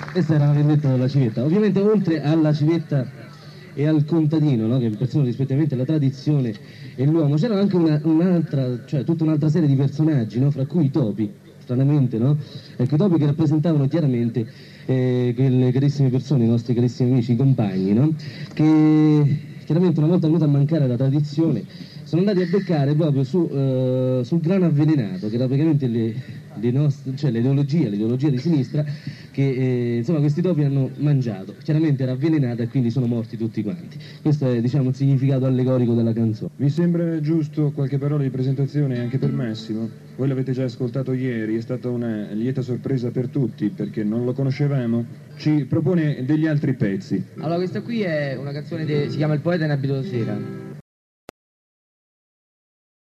Questa era la vendetta della civetta. Ovviamente oltre alla civetta e al contadino, no? Che impersonano rispettivamente la tradizione e l'uomo, c'era anche un'altra, cioè tutta un'altra serie di personaggi, no? Fra cui i topi, stranamente, no? Ecco, i topi che rappresentavano chiaramente quelle carissime persone, i nostri carissimi amici, i compagni, no? Che chiaramente una volta venuta a mancare la tradizione sono andati a beccare proprio sul grano avvelenato, che era praticamente cioè l'ideologia di sinistra che insomma questi topi hanno mangiato. Chiaramente era avvelenata e quindi sono morti tutti quanti. Questo è, diciamo, il significato allegorico della canzone. Vi sembra giusto qualche parola di presentazione anche per Massimo? Voi l'avete già ascoltato ieri, è stata una lieta sorpresa per tutti perché non lo conoscevamo. Ci propone degli altri pezzi. Allora, questa qui è una canzone si chiama Il poeta in abito da sera.